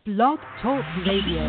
Blog Talk Radio.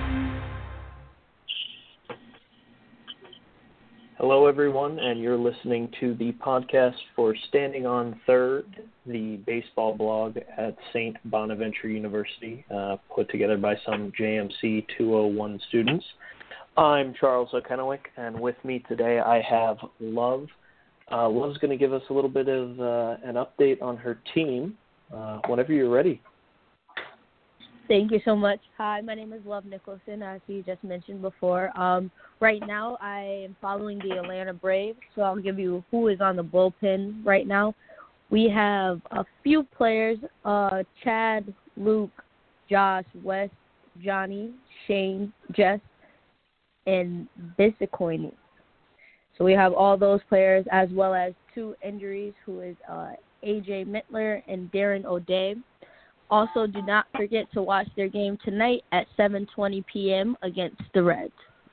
Hello, everyone, and you're listening to the podcast for Standing on Third, the baseball blog at St. Bonaventure University, put together by some JMC 201 students. I'm Charles O'Kennewick, and with me today I have Love. Love's going to give us a little bit of an update on her team whenever you're ready. Thank you so much. Hi, my name is Love Nicholson, as you just mentioned before. Right now, I am following the Atlanta Braves, so I'll give you who is on the bullpen right now. We have a few players, Chad, Luke, Josh, Wes, Johnny, Shane, Jess, and Bissacoini. So we have all those players, as well as two injuries, who is A.J. Mittler and Darren O'Day. Also, do not forget to watch their game tonight at 7:20 p.m. against the Reds.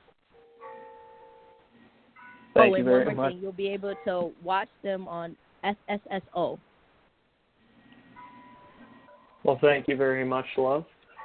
Thank you very much. You'll be able to watch them on SSSO. Well, thank you very much, Love.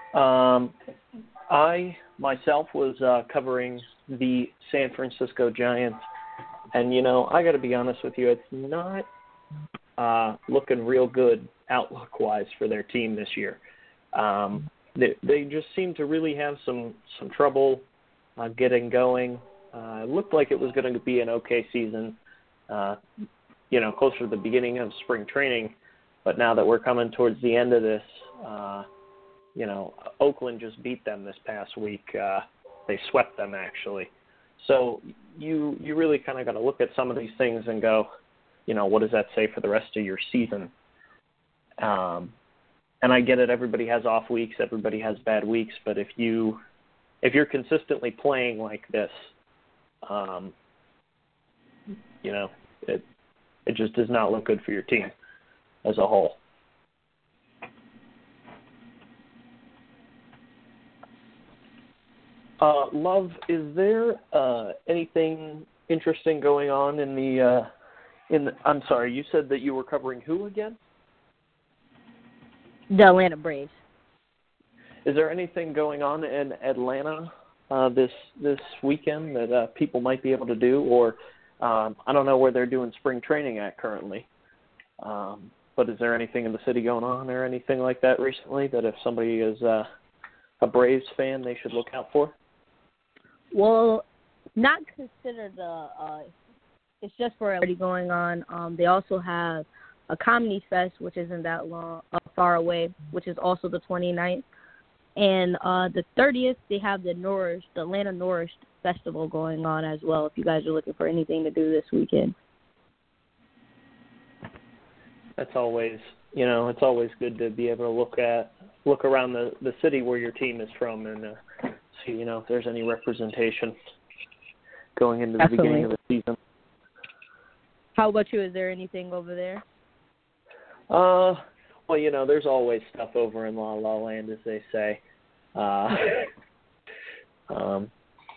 I, myself, was covering the San Francisco Giants, and, you know, I got to be honest with you, it's not looking real good outlook-wise for their team this year. They just seem to really have some trouble getting going. It looked like it was going to be an okay season, closer to the beginning of spring training. But now that we're coming towards the end of this, Oakland just beat them this past week. They swept them, actually. So you really kind of got to look at some of these things and go, what does that say for the rest of your season? And I get it. Everybody has off weeks. Everybody has bad weeks. But if you're consistently playing like this, it just does not look good for your team as a whole. Love, is there anything interesting going on in the I'm sorry, you said that you were covering who again? The Atlanta Braves. Is there anything going on in Atlanta this weekend that people might be able to do? Or I don't know where they're doing spring training at currently, but is there anything in the city going on or anything like that recently that if somebody is a Braves fan, they should look out for? Well, not considered it's just for everybody going on. They also have a comedy fest, which isn't that far away, which is also the 29th. And the 30th, they have the Atlanta Norrish Festival going on as well, if you guys are looking for anything to do this weekend. That's always, it's always good to be able to look around the city where your team is from and see, if there's any representation going into the beginning of the season. How about you? Is there anything over there? Well, there's always stuff over in La La Land, as they say. On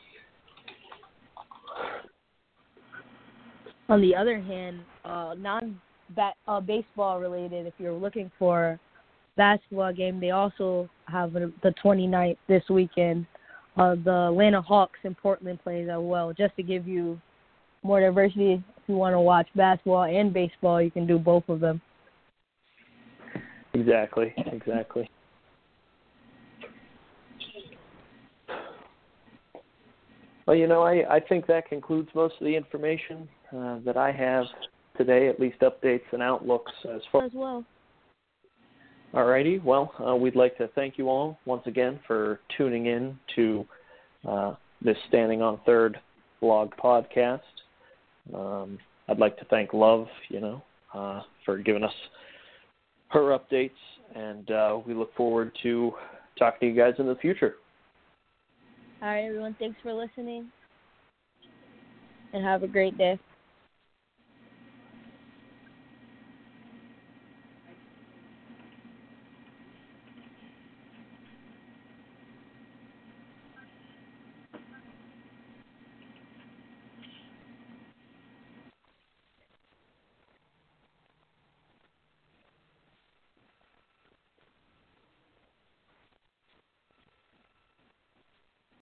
the other hand, non-baseball related, if you're looking for basketball game, they also have the 29th this weekend. The Atlanta Hawks in Portland plays as well. Just to give you more diversity, if you want to watch basketball and baseball, you can do both of them. Exactly. Well, I think that concludes most of the information that I have today, at least updates and outlooks as far as well. All righty. Well, we'd like to thank you all once again for tuning in to this Standing on Third blog podcast. I'd like to thank Love, for giving us her updates, and we look forward to talking to you guys in the future. All right, everyone. Thanks for listening, and have a great day.